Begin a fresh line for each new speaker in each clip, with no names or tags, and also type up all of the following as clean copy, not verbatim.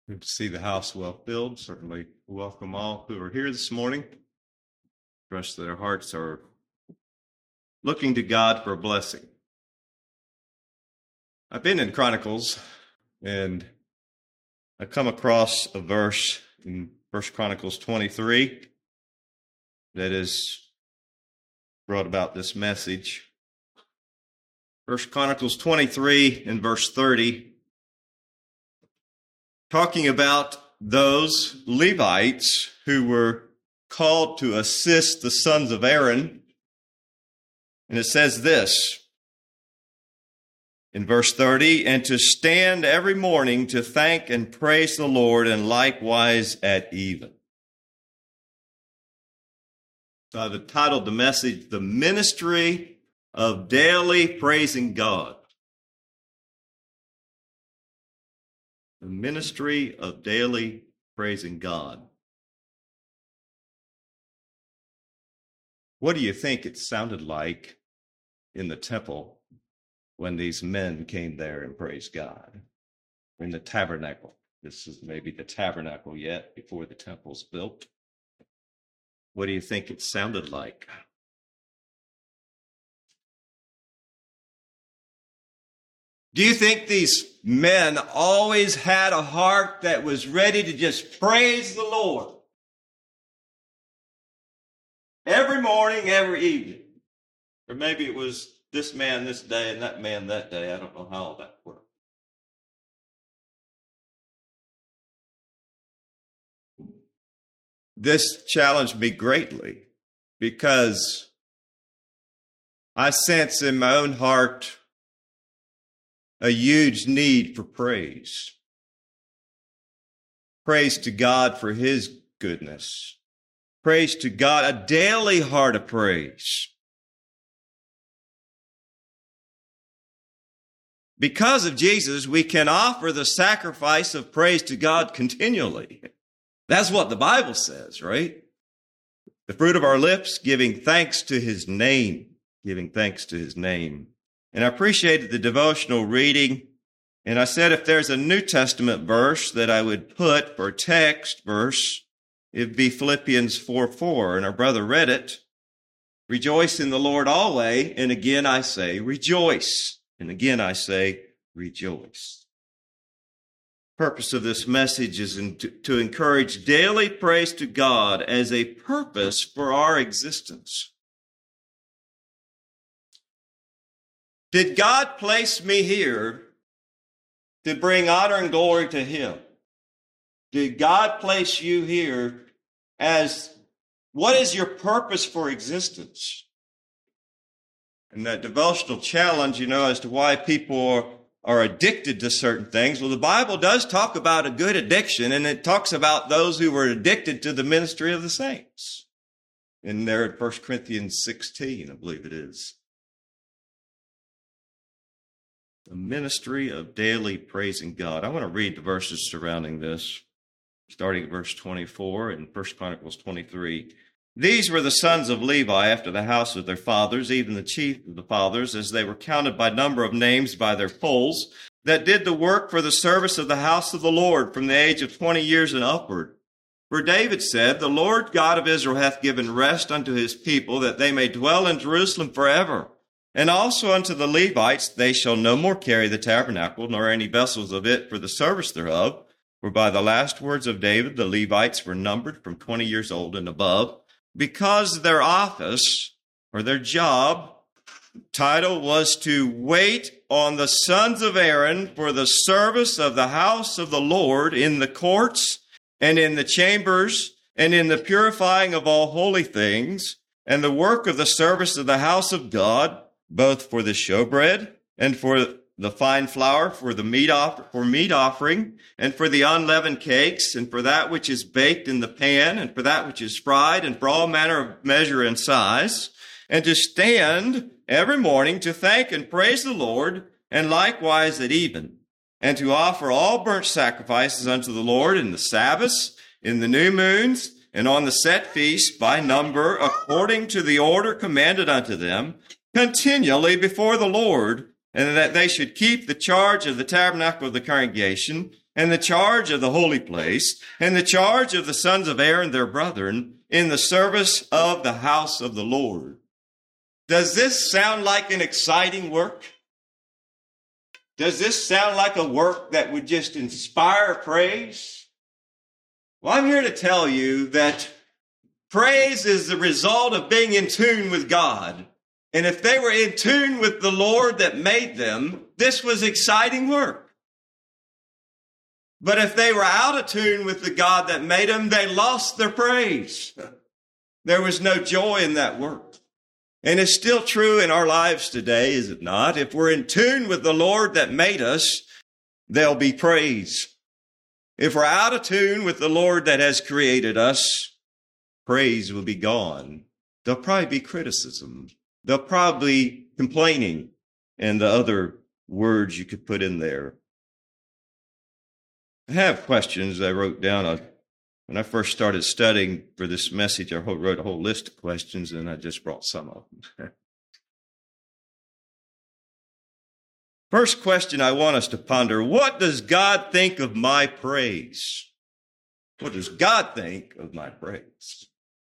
Good to see the house well filled. Certainly welcome all who are here this morning. Trust that their hearts are looking to God for a blessing. I've been in Chronicles, and I come across a verse in 1 Chronicles 23 that has brought about this message. 1 Chronicles 23 and verse 30, talking about those Levites who were called to assist the sons of Aaron. And it says this in verse 30, and to stand every morning to thank and praise the Lord, and likewise at even. So I've entitled the message, The Ministry of Daily Praising God. The ministry of daily praising God. What do you think it sounded like in the temple when these men came there and praised God? In the tabernacle. This is maybe the tabernacle yet before the temple's built. What do you think it sounded like? Do you think these men always had a heart that was ready to just praise the Lord? Every morning, every evening. Or maybe it was this man this day and that man that day. I don't know how all that worked. This challenged me greatly because I sense in my own heart a huge need for praise. Praise to God for His goodness. Praise to God, a daily heart of praise. Because of Jesus, we can offer the sacrifice of praise to God continually. That's what the Bible says, right? The fruit of our lips, giving thanks to His name. Giving thanks to His name. And I appreciated the devotional reading. And I said if there's a New Testament verse that I would put for text verse, it'd be Philippians 4:4. And our brother read it. Rejoice in the Lord always. And again I say, rejoice. And again I say, rejoice. The purpose of this message is to encourage daily praise to God as a purpose for our existence. Did God place me here to bring honor and glory to Him? Did God place you here as, what is your purpose for existence? And that devotional challenge, as to why people are addicted to certain things. Well, the Bible does talk about a good addiction, and it talks about those who were addicted to the ministry of the saints. In there in 1 Corinthians 16, I believe it is. The ministry of daily praising God. I want to read the verses surrounding this, starting at verse 24 in 1 Chronicles 23. These were the sons of Levi after the house of their fathers, even the chief of the fathers, as they were counted by number of names by their polls, that did the work for the service of the house of the Lord from the age of 20 years and upward. For David said, the Lord God of Israel hath given rest unto His people, that they may dwell in Jerusalem forever. And also unto the Levites, they shall no more carry the tabernacle, nor any vessels of it for the service thereof. For by the last words of David, the Levites were numbered from 20 years old and above, because their office, or their job, title was to wait on the sons of Aaron for the service of the house of the Lord in the courts and in the chambers and in the purifying of all holy things, and the work of the service of the house of God, both for the showbread and for the fine flour, for the meat offering, and for the unleavened cakes, and for that which is baked in the pan, and for that which is fried, and for all manner of measure and size, and to stand every morning to thank and praise the Lord, and likewise at even, and to offer all burnt sacrifices unto the Lord in the Sabbaths, in the new moons, and on the set feasts by number, according to the order commanded unto them, continually before the Lord, and that they should keep the charge of the tabernacle of the congregation, and the charge of the holy place, and the charge of the sons of Aaron, their brethren, in the service of the house of the Lord. Does this sound like an exciting work? Does this sound like a work that would just inspire praise? Well, I'm here to tell you that praise is the result of being in tune with God. And if they were in tune with the Lord that made them, this was exciting work. But if they were out of tune with the God that made them, they lost their praise. There was no joy in that work. And it's still true in our lives today, is it not? If we're in tune with the Lord that made us, there'll be praise. If we're out of tune with the Lord that has created us, praise will be gone. There'll probably be criticism. There'll probably be complaining and the other words you could put in there. I have questions I wrote down. When I first started studying for this message, I wrote a whole list of questions, and I just brought some of them. First question I want us to ponder: what does God think of my praise? What does God think of my praise?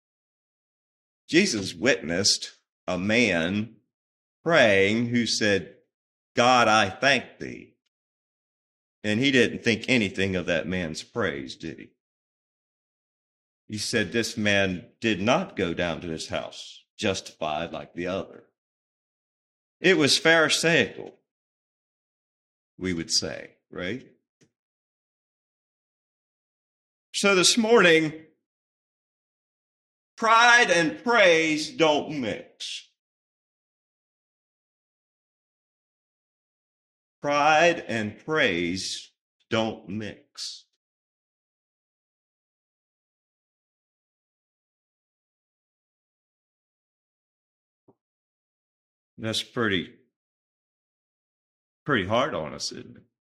Jesus witnessed a man praying who said, God, I thank thee. And he didn't think anything of that man's praise, did he? He said this man did not go down to his house justified like the other. It was Pharisaical, we would say, right? So this morning, pride and praise don't mix. Pride and praise don't mix. That's pretty hard on us, isn't it?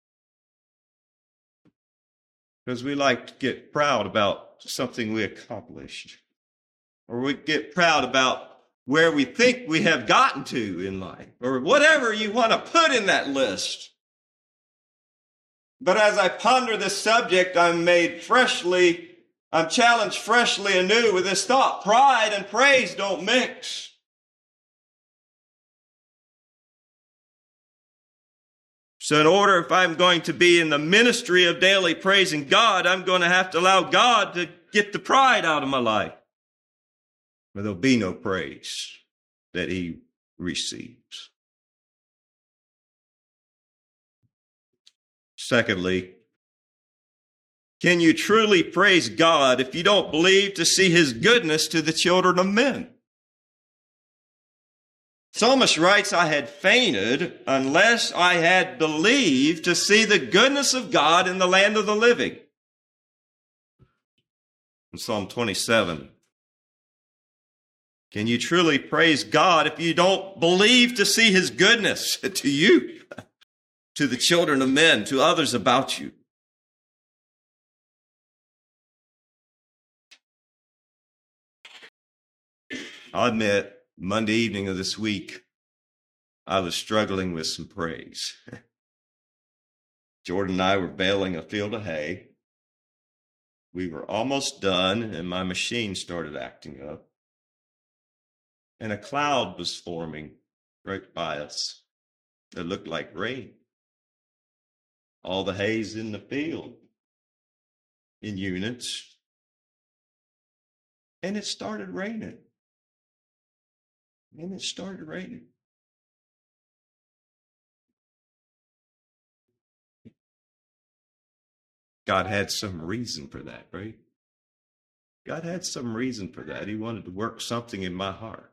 Because we like to get proud about something we accomplished, or we get proud about where we think we have gotten to in life, or whatever you want to put in that list. But as I ponder this subject, I'm challenged freshly anew with this thought: pride and praise don't mix. So in order, if I'm going to be in the ministry of daily praising God, I'm going to have to allow God to get the pride out of my life, or there'll be no praise that he receives. Secondly, can you truly praise God if you don't believe to see his goodness to the children of men? Psalmist writes, I had fainted unless I had believed to see the goodness of God in the land of the living. In Psalm 27, can you truly praise God if you don't believe to see his goodness to you, to the children of men, to others about you? I'll admit, Monday evening of this week, I was struggling with some praise. Jordan and I were baling a field of hay. We were almost done, and my machine started acting up. And a cloud was forming right by us that looked like rain. All the hay's in the field in units. And it started raining. And it started raining. God had some reason for that, right? God had some reason for that. He wanted to work something in my heart.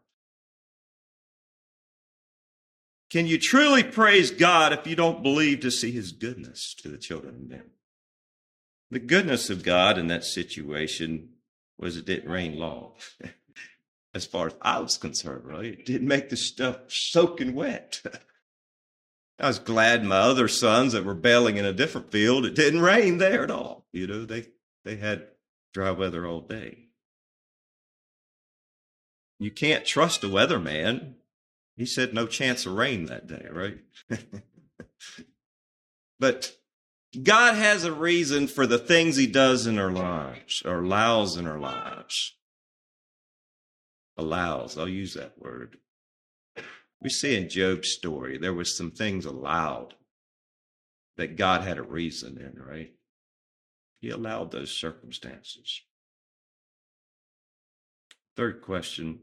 Can you truly praise God if you don't believe to see his goodness to the children of men? The goodness of God in that situation was it didn't rain long. As far as I was concerned, right? It didn't make the stuff soaking wet. I was glad my other sons that were baling in a different field, it didn't rain there at all. You know, they had dry weather all day. You can't trust the weatherman. He said no chance of rain that day, right? But God has a reason for the things he does in our lives, or allows in our lives. Allows, I'll use that word. We see in Job's story, there was some things allowed that God had a reason in, right? He allowed those circumstances. Third question.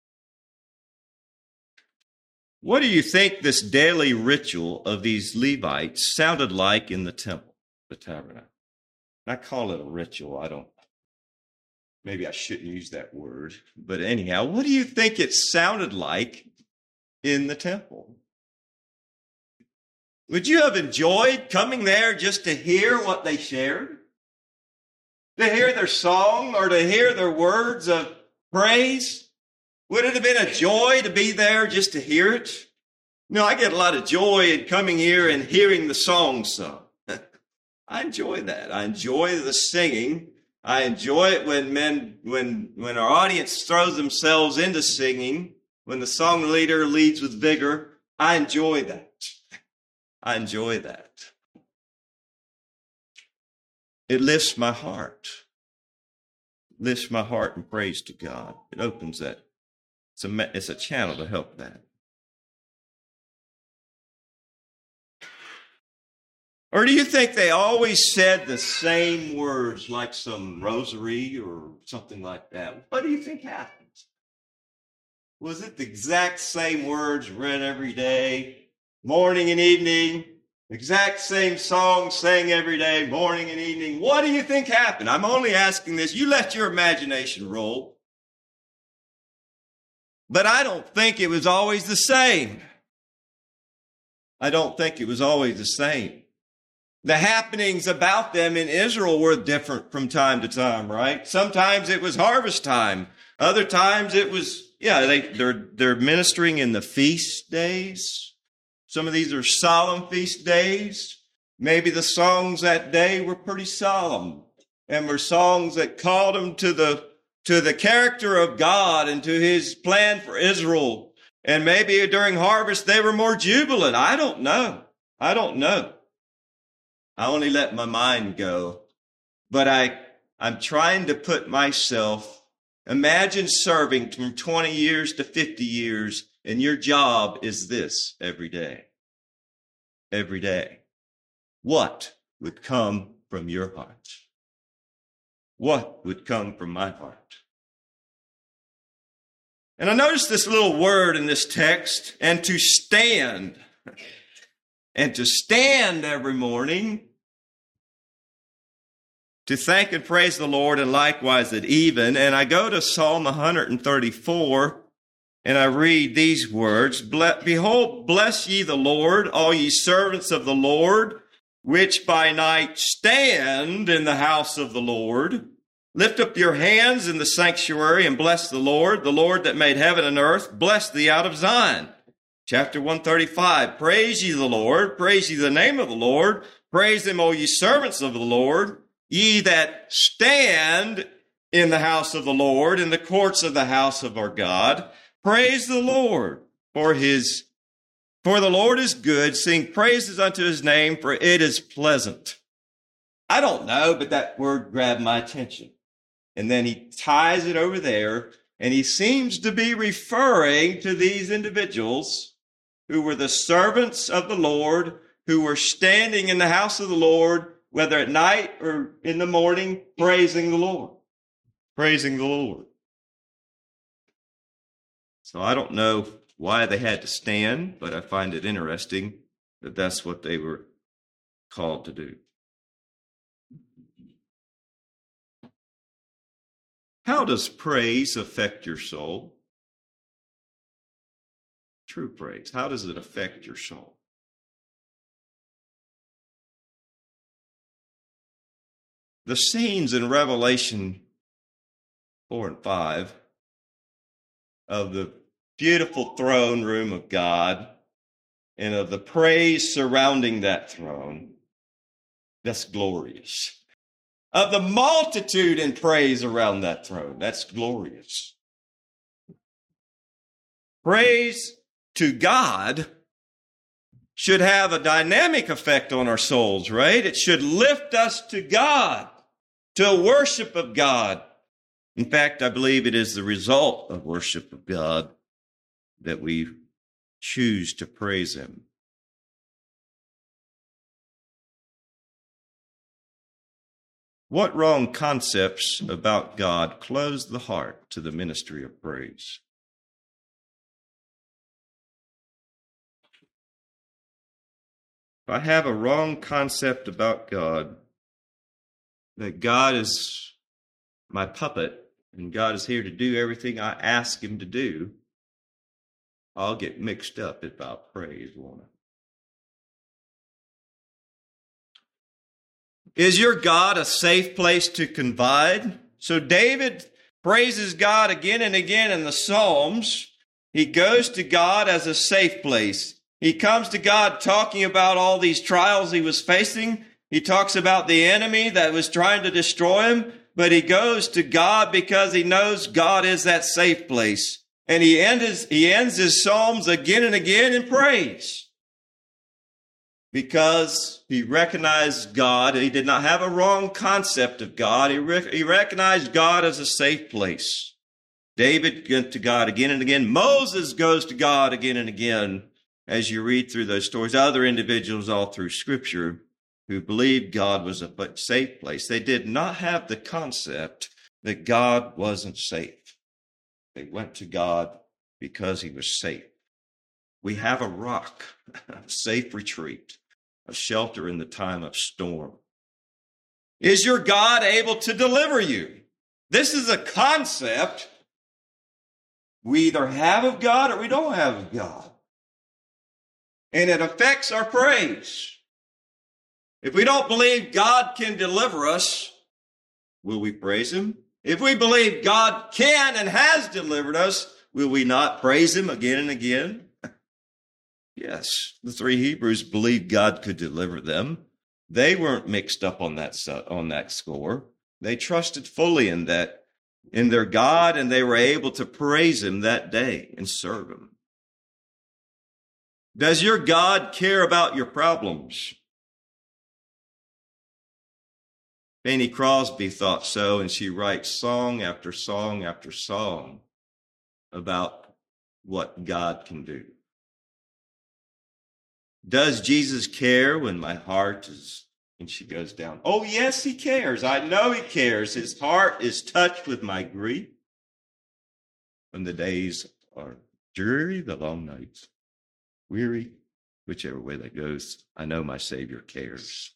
What do you think this daily ritual of these Levites sounded like in the temple, the tabernacle? I call it a ritual. Maybe I shouldn't use that word. But anyhow, what do you think it sounded like in the temple? Would you have enjoyed coming there just to hear what they shared? To hear their song or to hear their words of praise? Would it have been a joy to be there just to hear it? I get a lot of joy in coming here and hearing the song sung. I enjoy that. I enjoy the singing. I enjoy it when our audience throws themselves into singing, when the song leader leads with vigor. I enjoy that. I enjoy that. It lifts my heart. Lifts my heart in praise to God. It opens that. It's a channel to help that. Or do you think they always said the same words, like some rosary or something like that? What do you think happened? Was it the exact same words read every day, morning and evening? Exact same song sang every day, morning and evening. What do you think happened? I'm only asking this. You let your imagination roll. But I don't think it was always the same. I don't think it was always the same. The happenings about them in Israel were different from time to time, right? Sometimes it was harvest time. Other times it was, they're ministering in the feast days. Some of these are solemn feast days. Maybe the songs that day were pretty solemn and were songs that called them to the character of God and to his plan for Israel. And maybe during harvest, they were more jubilant. I don't know. I only let my mind go. But I'm trying to put myself, imagine serving from 20 years to 50 years, and your job is this every day. Every day. What would come from your heart? What would come from my heart? And I noticed this little word in this text, and to stand. And to stand every morning to thank and praise the Lord, and likewise at even. And I go to Psalm 134, and I read these words. Behold, bless ye the Lord, all ye servants of the Lord, which by night stand in the house of the Lord. Lift up your hands in the sanctuary and bless the Lord that made heaven and earth. Bless thee out of Zion. Chapter 135, praise ye the Lord, praise ye the name of the Lord, praise him, O ye servants of the Lord, ye that stand in the house of the Lord, in the courts of the house of our God. Praise the Lord, for the Lord is good, sing praises unto his name, for it is pleasant. I don't know, but that word grabbed my attention. And then he ties it over there, and he seems to be referring to these individuals who were the servants of the Lord, who were standing in the house of the Lord, whether at night or in the morning, praising the Lord. Praising the Lord. So I don't know why they had to stand, but I find it interesting that that's what they were called to do. How does praise affect your soul? True praise. How does it affect your soul? The scenes in Revelation 4 and 5 of the beautiful throne room of God and of the praise surrounding that throne, that's glorious. Of the multitude in praise around that throne, that's glorious. Praise to God should have a dynamic effect on our souls, right? It should lift us to God, to a worship of God. In fact, I believe it is the result of worship of God that we choose to praise Him. What wrong concepts about God close the heart to the ministry of praise? If I have a wrong concept about God, that God is my puppet and God is here to do everything I ask Him to do, I'll get mixed up about praise, won't I? Is your God a safe place to confide? So David praises God again and again in the Psalms. He goes to God as a safe place. He comes to God talking about all these trials he was facing. He talks about the enemy that was trying to destroy him, but he goes to God because he knows God is that safe place. And he ends his Psalms again and again in praise. Because he recognized God. He did not have a wrong concept of God. He recognized God as a safe place. David went to God again and again. Moses goes to God again and again. As you read through those stories, other individuals all through Scripture who believed God was a safe place. They did not have the concept that God wasn't safe. They went to God because He was safe. We have a rock, a safe retreat, a shelter in the time of storm. Is your God able to deliver you? This is a concept we either have of God or we don't have of God. And it affects our praise. If we don't believe God can deliver us, will we praise Him? If we believe God can and has delivered us, will we not praise Him again and again? Yes, the three Hebrews believed God could deliver them. They weren't mixed up on that score. They trusted fully in their God, and they were able to praise Him that day and serve Him. Does your God care about your problems? Fanny Crosby thought so, and she writes song after song after song about what God can do. Does Jesus care when my heart is, and she goes down, oh yes, He cares. I know He cares. His heart is touched with my grief. When the days are dreary, the long nights, weary, whichever way that goes, I know my Savior cares.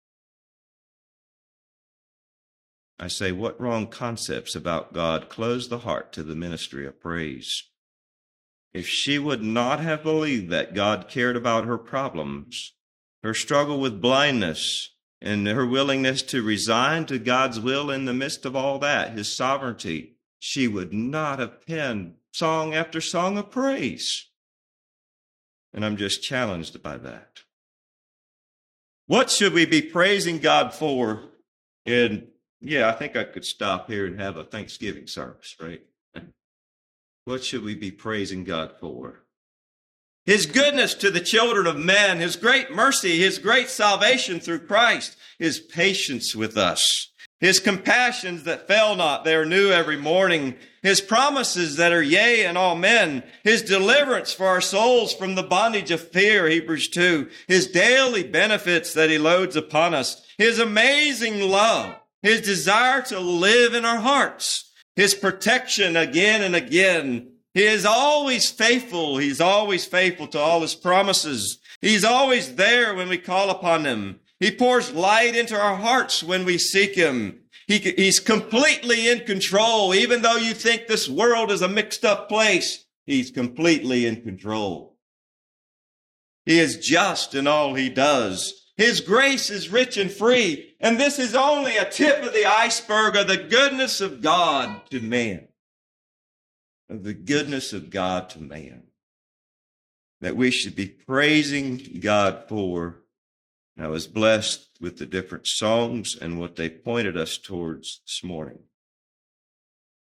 I say, what wrong concepts about God close the heart to the ministry of praise? If she would not have believed that God cared about her problems, her struggle with blindness, and her willingness to resign to God's will in the midst of all that, His sovereignty, she would not have penned song after song of praise. And I'm just challenged by that. What should we be praising God for? And yeah, I think I could stop here and have a Thanksgiving service, right? What should we be praising God for? His goodness to the children of men, His great mercy, His great salvation through Christ, His patience with us, His compassions that fail not, they are new every morning, His promises that are yea and amen, His deliverance for our souls from the bondage of fear, Hebrews 2, His daily benefits that He loads upon us, His amazing love, His desire to live in our hearts, His protection again and again. He is always faithful. He's always faithful to all His promises. He's always there when we call upon Him. He pours light into our hearts when we seek Him. He's completely in control. Even though you think this world is a mixed up place, He's completely in control. He is just in all He does. His grace is rich and free. And this is only a tip of the iceberg of the goodness of God to man. Of the goodness of God to man. That we should be praising God for. And I was blessed with the different songs and what they pointed us towards this morning.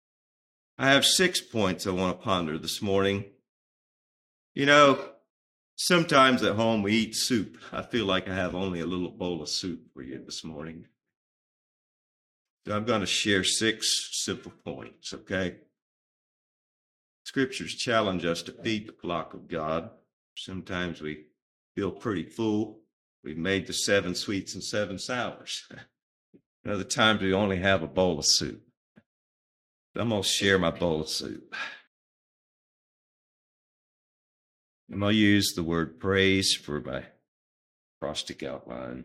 I have 6 points I want to ponder this morning. You know, Sometimes at home we eat soup. I feel like I have only a little bowl of soup for you this morning. So I'm going to share 6 simple points, okay? Scriptures challenge us to feed the flock of God. Sometimes we feel pretty full. We've made the 7 sweets and 7 sours. And other times we only have a bowl of soup. So I'm going to share my bowl of soup. I'm going to use the word praise for my acrostic outline.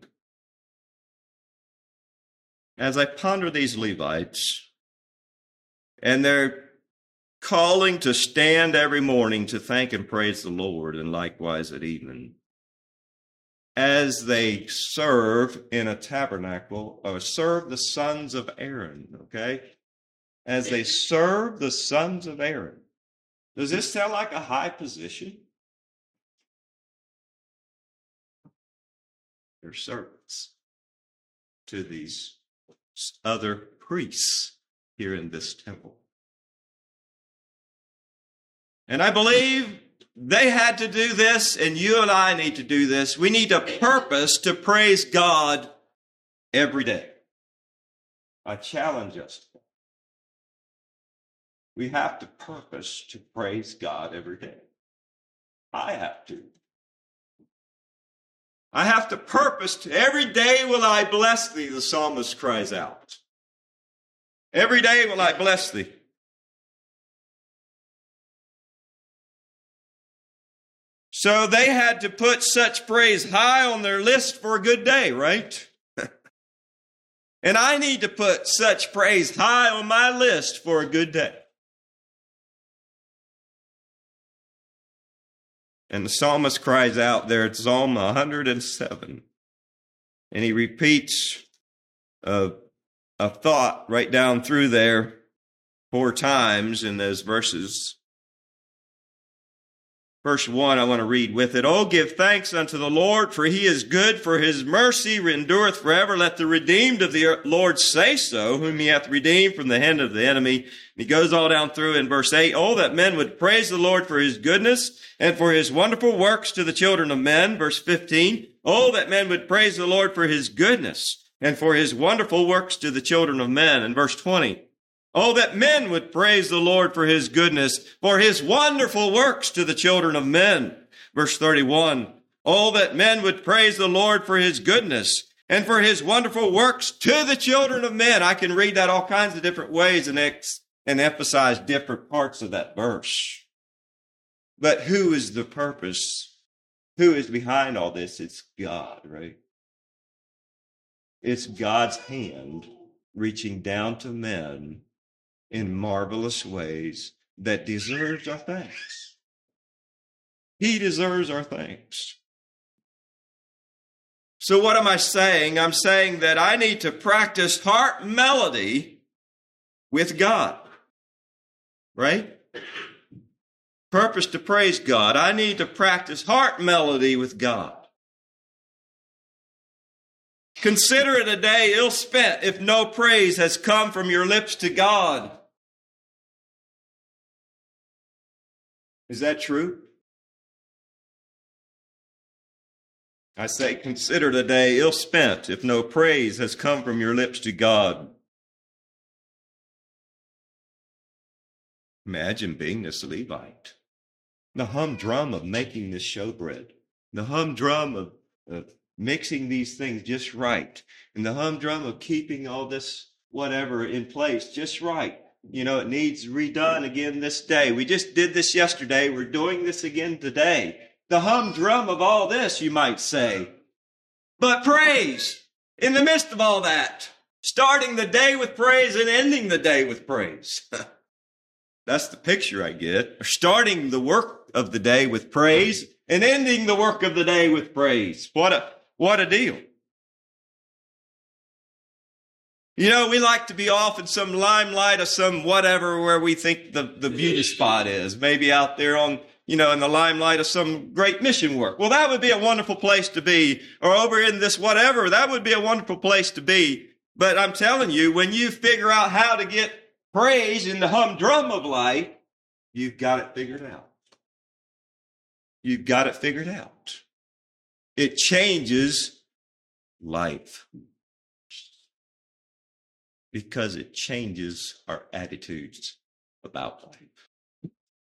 As I ponder these Levites, and they're calling to stand every morning to thank and praise the Lord, and likewise at evening, as they serve in a tabernacle, or serve the sons of Aaron, okay? As they serve the sons of Aaron. Does this sound like a high position? They're servants to these other priests here in this temple. And I believe they had to do this, and you and I need to do this. We need a purpose to praise God every day. I challenge us. We have to purpose to praise God every day. I have to. I have to purpose to, every day will I bless thee, the psalmist cries out. Every day will I bless thee. So they had to put such praise high on their list for a good day, right? And I need to put such praise high on my list for a good day. And the psalmist cries out there at Psalm 107. And he repeats a thought right down through there 4 times in those verses. Verse 1, I want to read with it. Oh, give thanks unto the Lord, for he is good, for his mercy endureth forever. Let the redeemed of the Lord say so, whom he hath redeemed from the hand of the enemy. And he goes all down through in verse 8. Oh, that men would praise the Lord for his goodness and for his wonderful works to the children of men. Verse 15. Oh, that men would praise the Lord for his goodness and for his wonderful works to the children of men. And verse 20. Oh, that men would praise the Lord for his goodness, for his wonderful works to the children of men. Verse 31. Oh, that men would praise the Lord for his goodness and for his wonderful works to the children of men. I can read that all kinds of different ways and emphasize different parts of that verse. But who is the purpose? Who is behind all this? It's God, right? It's God's hand reaching down to men in marvelous ways that deserves our thanks. He deserves our thanks. So what am I saying? I'm saying that I need to practice heart melody with God, right? Purpose to praise God. I need to practice heart melody with God. Consider it a day ill spent if no praise has come from your lips to God. Is that true? I say, consider the day ill spent if no praise has come from your lips to God. Imagine being this Levite. The humdrum of making this showbread. The humdrum of mixing these things just right. And the humdrum of keeping all this whatever in place just right. You know, it needs redone again this day. We just did this yesterday. We're doing this again today. The humdrum of all this, you might say. But praise in the midst of all that. Starting the day with praise and ending the day with praise. That's the picture I get. Starting the work of the day with praise and ending the work of the day with praise. What a deal. You know, we like to be off in some limelight of some whatever where we think the beauty spot is. Maybe out there on, in the limelight of some great mission work. Well, that would be a wonderful place to be. Or over in this whatever, that would be a wonderful place to be. But I'm telling you, when you figure out how to get praise in the humdrum of life, you've got it figured out. you've got it figured out. It changes life because it changes our attitudes about life.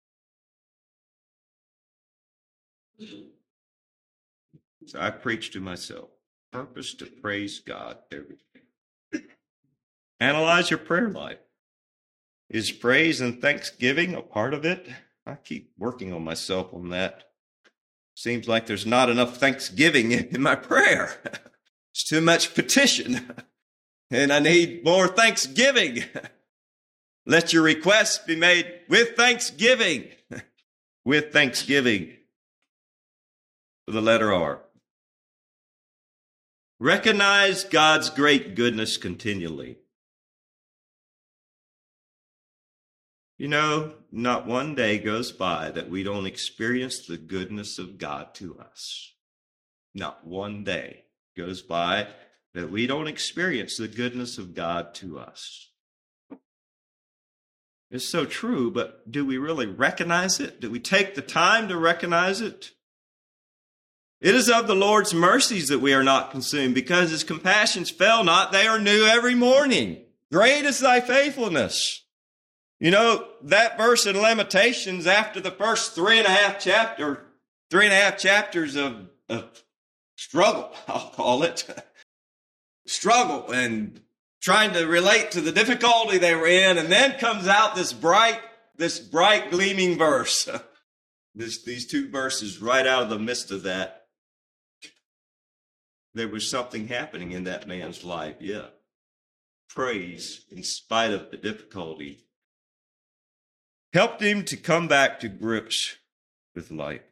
So I preach to myself, purpose to praise God every day. Analyze your prayer life. Is praise and thanksgiving a part of it? I keep working on myself on that. Seems like there's not enough thanksgiving in my prayer. It's too much petition. And I need more thanksgiving. Let your requests be made with thanksgiving. With thanksgiving. For the letter R. Recognize God's great goodness continually. You know, not one day goes by that we don't experience the goodness of God to us. Not one day goes by that we don't experience the goodness of God to us. It's so true, but do we really recognize it? Do we take the time to recognize it? It is of the Lord's mercies that we are not consumed, because his compassions fail not. They are new every morning. Great is thy faithfulness. You know, that verse in Lamentations, after the first 3.5 chapters of struggle, I'll call it, struggle and trying to relate to the difficulty they were in, and then comes out this bright gleaming verse. These two verses right out of the midst of that. There was something happening in that man's life, yeah. Praise in spite of the difficulty helped him to come back to grips with life.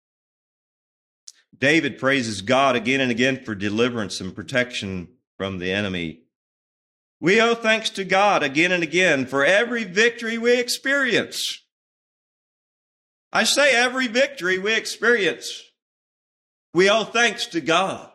David praises God again and again for deliverance and protection from the enemy. We owe thanks to God again and again for every victory we experience. I say every victory we experience, we owe thanks to God.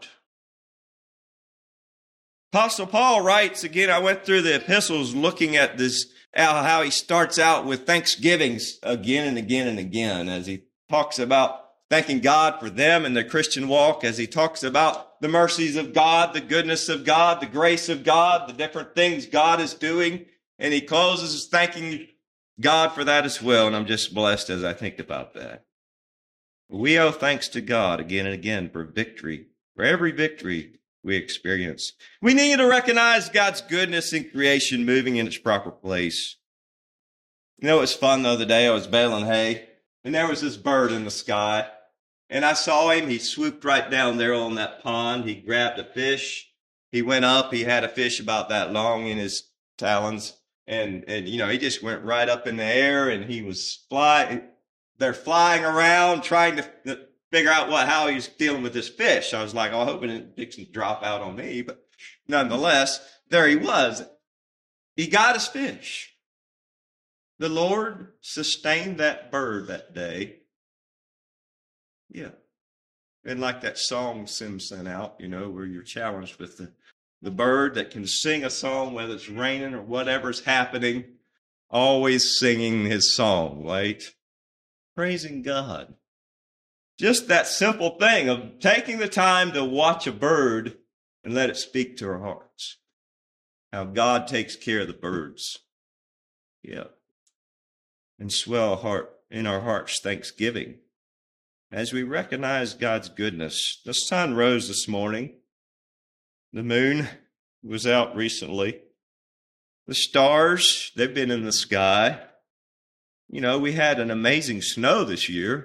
Apostle Paul writes, again, I went through the epistles looking at this, how he starts out with thanksgivings again and again and again, as he talks about thanking God for them and their Christian walk, as he talks about the mercies of God, the goodness of God, the grace of God, the different things God is doing. And he closes thanking God for that as well. And I'm just blessed as I think about that. We owe thanks to God again and again for victory, for every victory we experience. We need to recognize God's goodness in creation moving in its proper place. You know, it was fun the other day. I was baling hay, and there was this bird in the sky. And I saw him. He swooped right down there on that pond. He grabbed a fish. He went up. He had a fish about that long in his talons. And you know, he just went right up in the air, and he was flying. They're flying around trying to figure out how he was dealing with this fish. I was like, I hope it didn't drop out on me. But nonetheless, there he was. He got his fish. The Lord sustained that bird that day. Yeah. And like that song Sim sent out, you know, where you're challenged with the bird that can sing a song, whether it's raining or whatever's happening, always singing his song, right? Praising God. Just that simple thing of taking the time to watch a bird and let it speak to our hearts. How God takes care of the birds. Yeah. And swell in our hearts thanksgiving. As we recognize God's goodness. The sun rose this morning. The moon was out recently. The stars, they've been in the sky. You know, we had an amazing snow this year.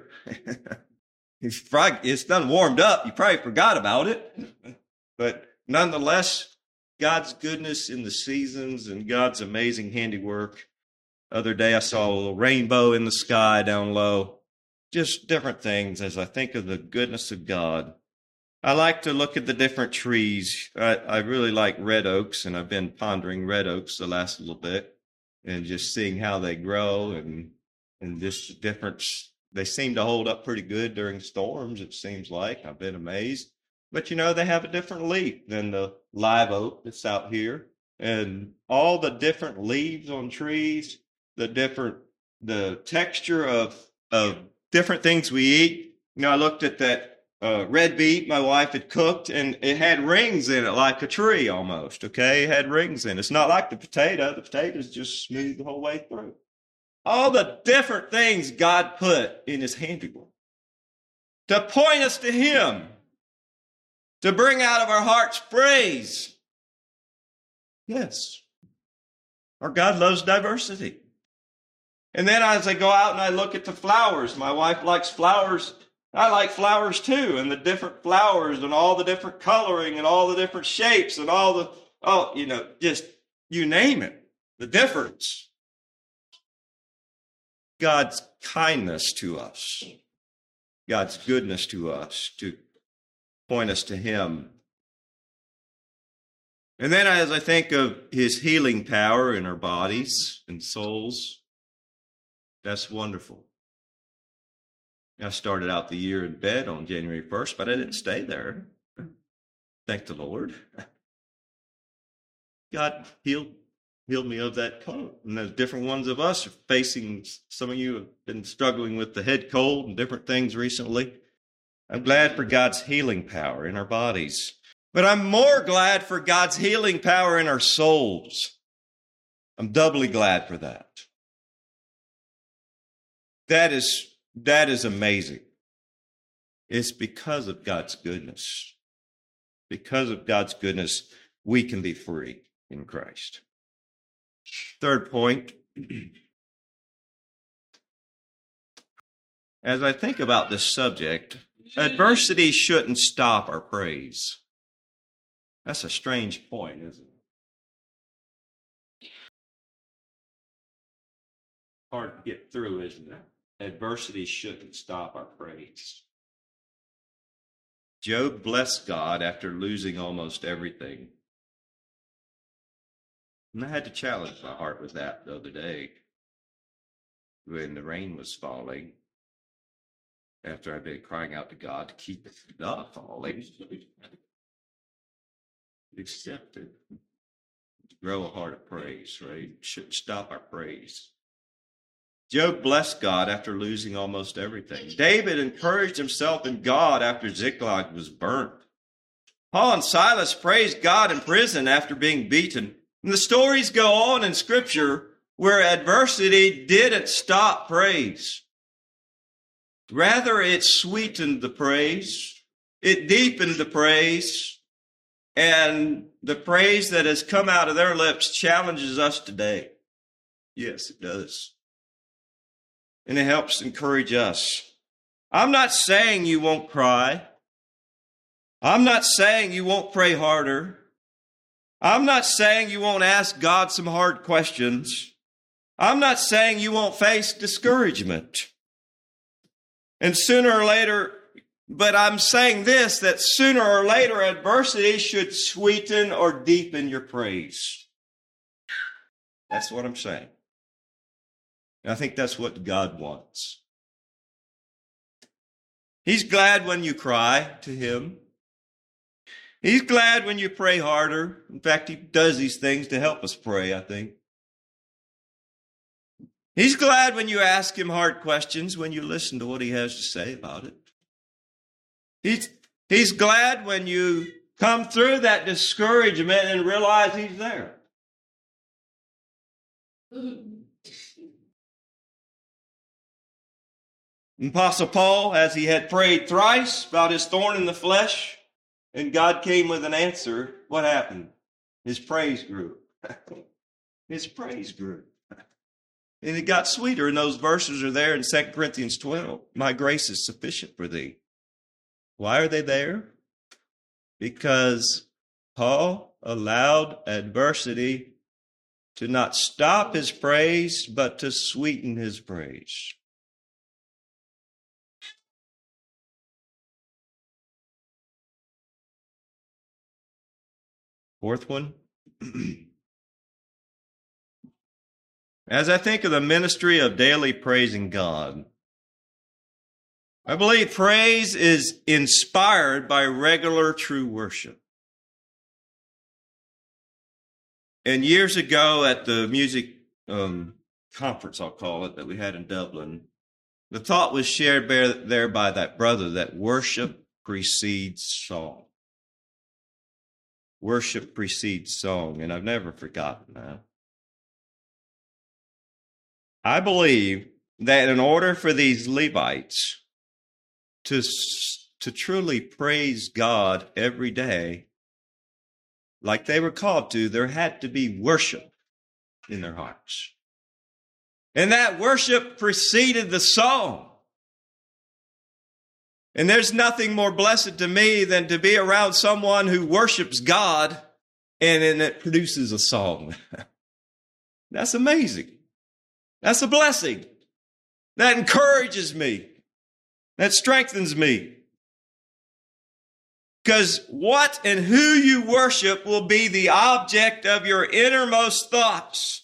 It's done warmed up. You probably forgot about it. But nonetheless, God's goodness in the seasons and God's amazing handiwork. Other day I saw a little rainbow in the sky down low. Just different things as I think of the goodness of God. I like to look at the different trees. I really like red oaks, and I've been pondering red oaks the last little bit and just seeing how they grow and just different. They seem to hold up pretty good during storms, it seems like. I've been amazed. But, you know, they have a different leaf than the live oak that's out here. And all the different leaves on trees, the texture of different things we eat, I looked at that red beet my wife had cooked, and it had rings in it like a tree almost, okay? It had rings in it. It's not like the potato. The potato's just smooth the whole way through. All the different things God put in his handiwork to point us to him, to bring out of our hearts praise. Yes, our God loves diversity. And then as I go out and I look at the flowers, my wife likes flowers. I like flowers too, and the different flowers and all the different coloring and all the different shapes and all the, just you name it, the difference. God's kindness to us, God's goodness to us, to point us to him. And then as I think of his healing power in our bodies and souls, that's wonderful. I started out the year in bed on January 1st, but I didn't stay there. Thank the Lord. God healed me of that cold. And there's different ones of us are facing, some of you have been struggling with the head cold and different things recently. I'm glad for God's healing power in our bodies. But I'm more glad for God's healing power in our souls. I'm doubly glad for that. That is amazing. It's because of God's goodness. Because of God's goodness, we can be free in Christ. Third point, as I think about this subject, adversity shouldn't stop our praise. That's a strange point, isn't it? Hard to get through, isn't it? Adversity shouldn't stop our praise. Job blessed God after losing almost everything. And I had to challenge my heart with that the other day when the rain was falling. After I'd been crying out to God to keep it not falling. Accept it. Grow a heart of praise, right? Shouldn't stop our praise. Job blessed God after losing almost everything. David encouraged himself in God after Ziklag was burnt. Paul and Silas praised God in prison after being beaten. And the stories go on in Scripture where adversity didn't stop praise. Rather, it sweetened the praise. It deepened the praise. And the praise that has come out of their lips challenges us today. Yes, it does. And it helps encourage us. I'm not saying you won't cry. I'm not saying you won't pray harder. I'm not saying you won't ask God some hard questions. I'm not saying you won't face discouragement. And sooner or later, but I'm saying this, that sooner or later adversity should sweeten or deepen your praise. That's what I'm saying. And I think that's what God wants. He's glad when you cry to him. He's glad when you pray harder. In fact, he does these things to help us pray, I think. He's glad when you ask him hard questions, when you listen to what he has to say about it. He's glad when you come through that discouragement and realize he's there. Apostle Paul, as he had prayed thrice about his thorn in the flesh, and God came with an answer, what happened? His praise grew. His praise grew. And it got sweeter, and those verses are there in 2 Corinthians 12. My grace is sufficient for thee. Why are they there? Because Paul allowed adversity to not stop his praise, but to sweeten his praise. Fourth one. As I think of the ministry of daily praising God, I believe praise is inspired by regular true worship. And years ago at the music conference, I'll call it, that we had in Dublin, The thought was shared there by that brother that worship precedes song. Worship precedes song, and I've never forgotten that. I believe that in order for these Levites to truly praise God every day, like they were called to, there had to be worship in their hearts. And that worship preceded the song. And there's nothing more blessed to me than to be around someone who worships God and then it produces a song. That's amazing. That's a blessing. That encourages me. That strengthens me. Because what and who you worship will be the object of your innermost thoughts.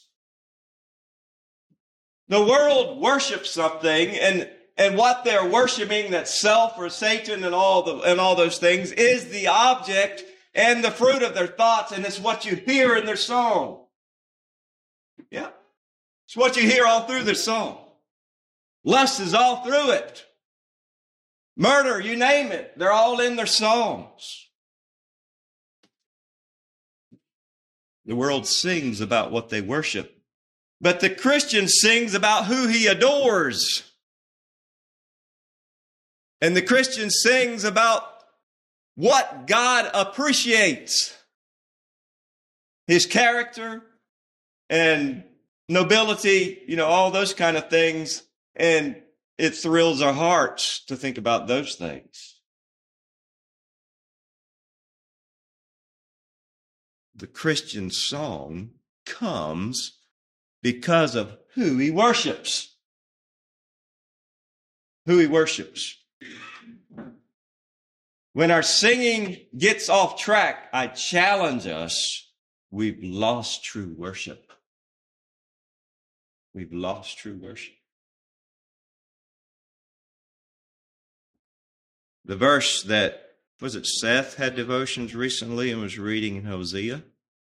The world worships something, and what they're worshiping, that self or Satan and all those things, is the object and the fruit of their thoughts, and it's what you hear in their song. Yeah. It's what you hear all through their song. Lust is all through it. Murder, you name it, they're all in their songs. The world sings about what they worship, but the Christian sings about who he adores. And the Christian sings about what God appreciates. His character and nobility, all those kind of things. And it thrills our hearts to think about those things. The Christian song comes because of who he worships. Who he worships. When our singing gets off track, I challenge us, we've lost true worship. We've lost true worship. The verse that, was it Seth had devotions recently and was reading in Hosea?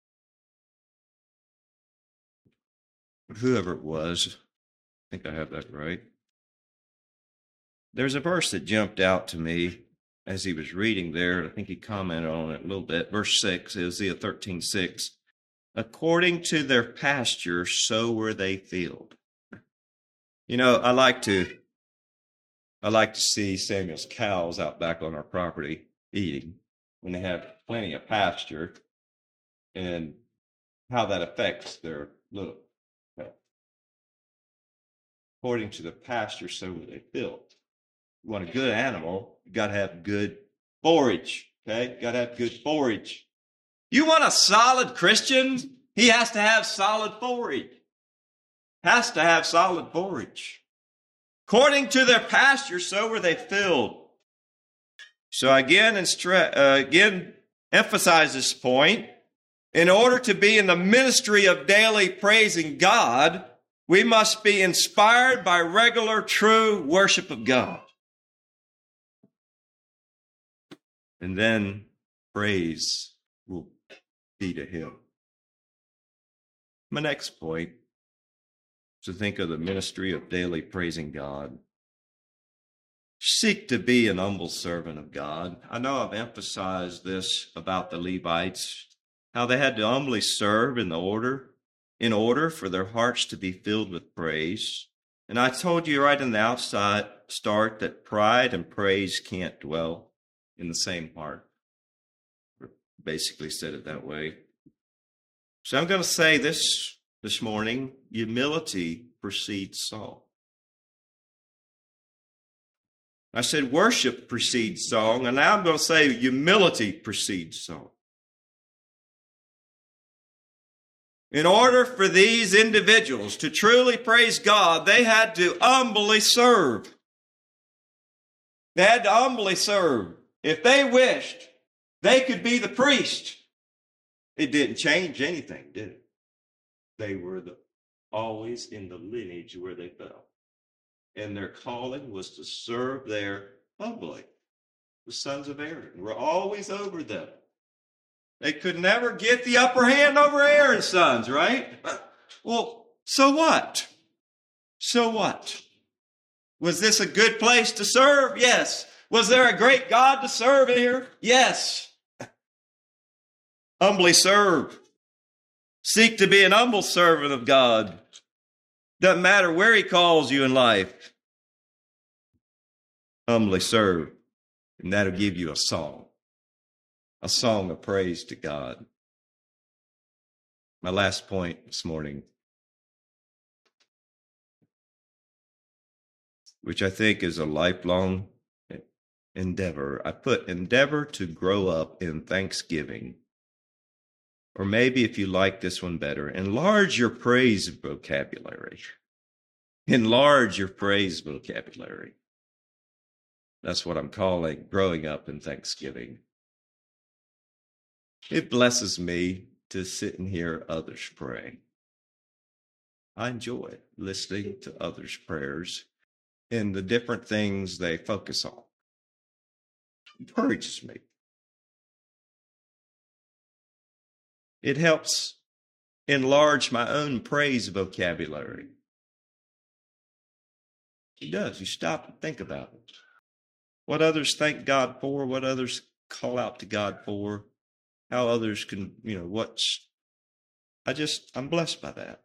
Whoever it was, I think I have that right. There's a verse that jumped out to me as he was reading there. I think he commented on it a little bit. Verse 6, Hosea 13:6. According to their pasture, so were they filled. I like to see Samuel's cows out back on our property eating when they have plenty of pasture and how that affects their look. According to the pasture, so were they filled. You want a good animal, you got to have good forage, okay? Got to have good forage. You want a solid Christian? He has to have solid forage. Has to have solid forage. According to their pasture, so were they filled. So again emphasize this point. In order to be in the ministry of daily praising God, we must be inspired by regular, true worship of God. And then praise will be to Him. My next point is to think of the ministry of daily praising God. Seek to be an humble servant of God. I know I've emphasized this about the Levites, how they had to humbly serve in order for their hearts to be filled with praise. And I told you right in the start that pride and praise can't dwell in the same heart. Basically said it that way. So I'm going to say this morning, humility precedes song. I said worship precedes song, and now I'm going to say humility precedes song. In order for these individuals to truly praise God, they had to humbly serve. They had to humbly serve. If they wished, they could be the priest. It didn't change anything, did it? They were always in the lineage where they fell. And their calling was to serve there humbly. The sons of Aaron were always over them. They could never get the upper hand over Aaron's sons, right? Well, so what? So what? Was this a good place to serve? Yes. Was there a great God to serve here? Yes. Humbly serve. Seek to be an humble servant of God. Doesn't matter where he calls you in life. Humbly serve. And that'll give you a song of praise to God. My last point this morning, which I think is a lifelong endeavor. I put endeavor to grow up in thanksgiving. Or maybe if you like this one better, enlarge your praise vocabulary. Enlarge your praise vocabulary. That's what I'm calling growing up in thanksgiving. It blesses me to sit and hear others pray. I enjoy listening to others' prayers and the different things they focus on. It encourages me. It helps enlarge my own praise vocabulary. It does. You stop and think about it. What others thank God for, what others call out to God for, how others can, I'm blessed by that.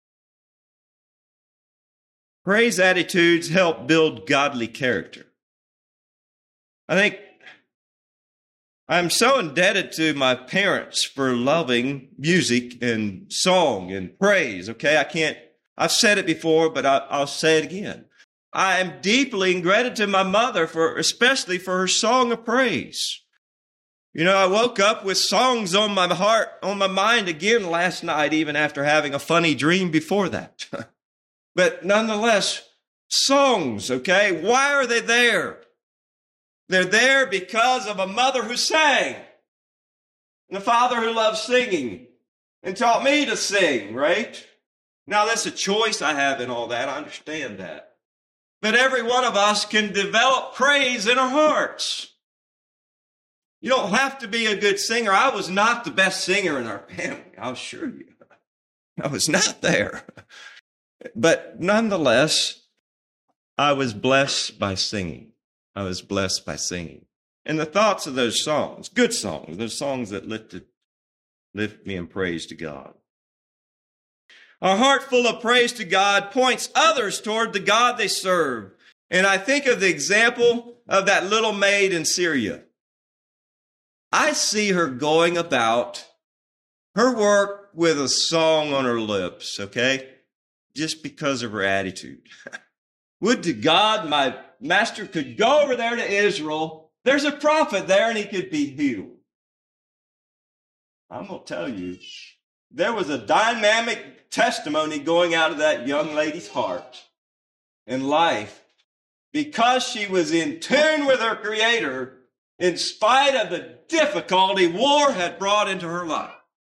Praise attitudes help build godly character. I think I'm so indebted to my parents for loving music and song and praise, okay? I've said it before, but I'll say it again. I am deeply indebted to my mother especially for her song of praise. I woke up with songs on my heart, on my mind again last night, even after having a funny dream before that. But nonetheless, songs, okay? Why are they there? They're there because of a mother who sang and a father who loved singing and taught me to sing, right? Now, that's a choice I have in all that. I understand that. But every one of us can develop praise in our hearts. You don't have to be a good singer. I was not the best singer in our family, I'll assure you. I was not there. But nonetheless, I was blessed by singing. And the thoughts of those songs, good songs, those songs that lift me in praise to God. A heart full of praise to God points others toward the God they serve. And I think of the example of that little maid in Syria. I see her going about her work with a song on her lips, okay? Just because of her attitude. Would to God my master could go over there to Israel. There's a prophet there and he could be healed. I'm going to tell you, there was a dynamic testimony going out of that young lady's heart and life because she was in tune with her Creator in spite of the difficulty war had brought into her life.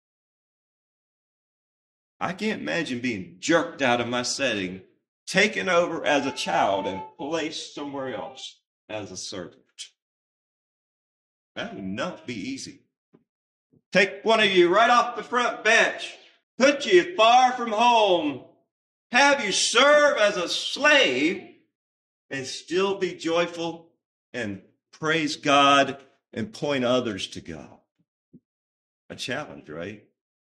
I can't imagine being jerked out of my setting, taken over as a child and placed somewhere else as a servant. That would not be easy. Take one of you right off the front bench, put you far from home, have you serve as a slave, and still be joyful and praise God and point others to God. A challenge, right?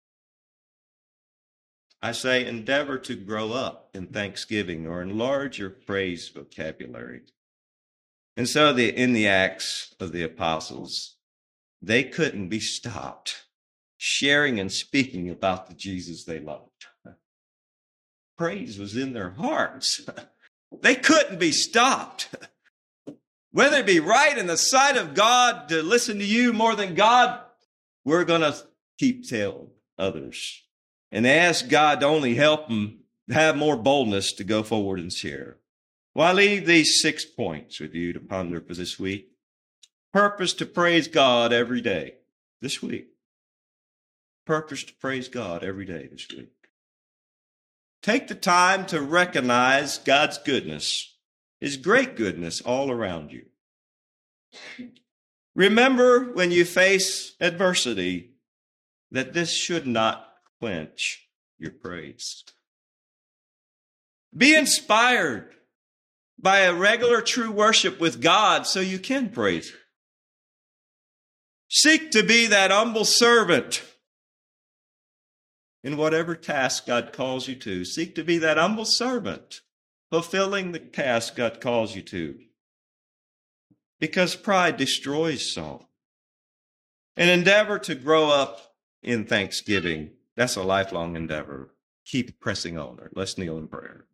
I say endeavor to grow up in thanksgiving or enlarge your praise vocabulary. And so in the Acts of the Apostles, they couldn't be stopped sharing and speaking about the Jesus they loved. Praise was in their hearts. They couldn't be stopped. Whether it be right in the sight of God to listen to you more than God, we're going to keep telling others. And ask God to only help them have more boldness to go forward and share. Well, I leave these 6 points with you to ponder for this week. Purpose to praise God every day this week. Purpose to praise God every day this week. Take the time to recognize God's goodness, His great goodness all around you. Remember when you face adversity that this should not quench your praise. Be inspired by a regular true worship with God so you can praise Him. Seek to be that humble servant in whatever task God calls you to. Seek to be that humble servant, fulfilling the task God calls you to. Because pride destroys song. An endeavor to grow up in thanksgiving. That's a lifelong endeavor. Keep pressing on. Let's kneel in prayer.